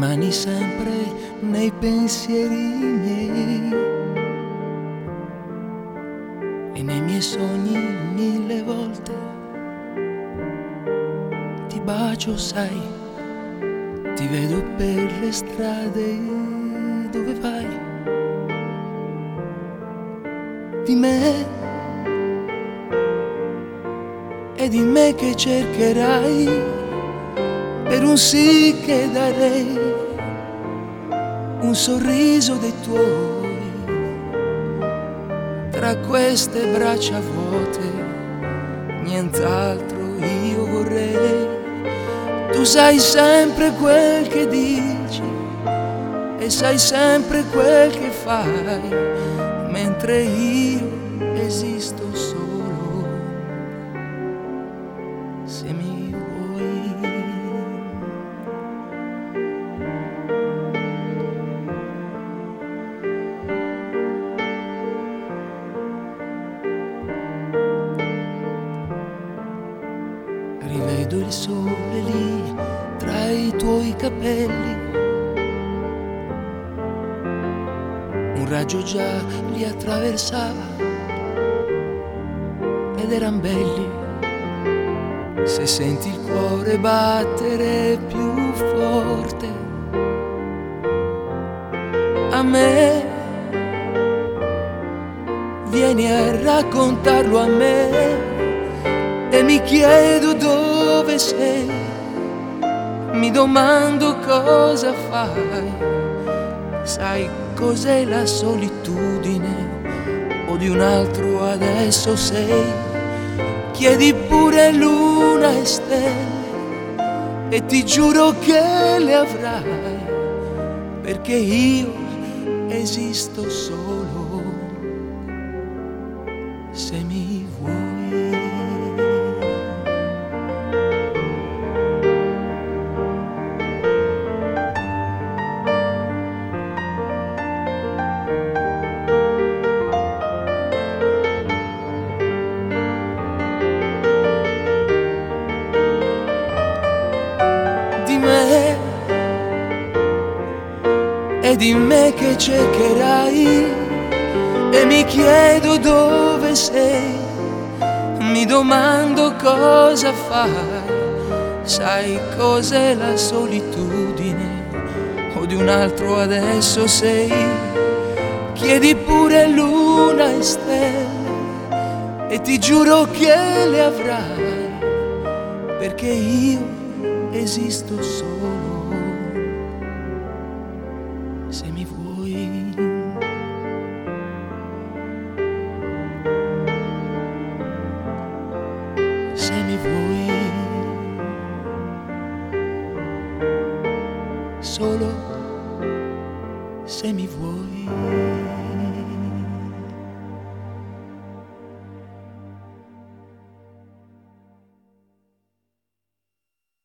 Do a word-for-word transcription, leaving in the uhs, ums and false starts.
rimani sempre nei pensieri miei e nei miei sogni mille volte ti bacio, sai, ti vedo per le strade dove vai. Di me e di me che cercherai per un sì che darei, un sorriso dei tuoi tra queste braccia vuote, nient'altro io vorrei. Tu sai sempre quel che dici e sai sempre quel che fai, mentre io esisto solo se mi vuoi. Rivedo il sole lì tra i tuoi capelli, un raggio già li attraversava ed eran belli. Se senti il cuore battere più forte, a me vieni a raccontarlo a me. E mi chiedo dove sei, mi domando cosa fai. Sai cos'è la solitudine o di un altro adesso sei? Chiedi pure luna e stelle e ti giuro che le avrai, perché io esisto solo se mi vuoi. E di me che cercherai e mi chiedo dove sei, mi domando cosa fai. Sai cos'è la solitudine o di un altro adesso sei? Chiedi pure luna e stelle e ti giuro che le avrai, perché io esisto solo se mi vuoi. Se mi vuoi, solo se mi vuoi.